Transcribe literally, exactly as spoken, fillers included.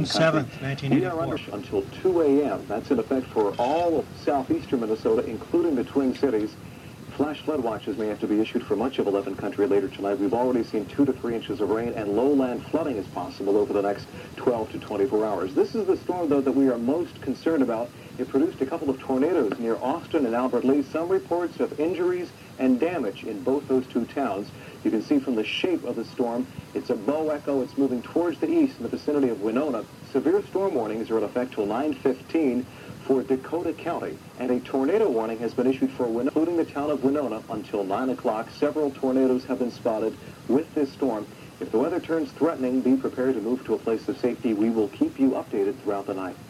June seventh, nineteen We are eighty-four. under until two a m That's in effect for all of southeastern Minnesota, including the Twin Cities. Flash flood watches may have to be issued for much of eleven country later tonight. We've already seen two to three inches of rain, and lowland flooding is possible over the next twelve to twenty-four hours. This is the storm, though, that we are most concerned about. It produced a couple of tornadoes near Austin and Albert Lee. Some reports of injuries and damage in both those two towns. You can see from the shape of the storm, it's a bow echo. It's moving towards the east in the vicinity of Winona. Severe storm warnings are in effect till nine fifteen for Dakota County, and a tornado warning has been issued for Winona, including the town of Winona, until nine o'clock. Several tornadoes have been spotted with this storm. If the weather turns threatening, be prepared to move to a place of safety. We will keep you updated throughout the night.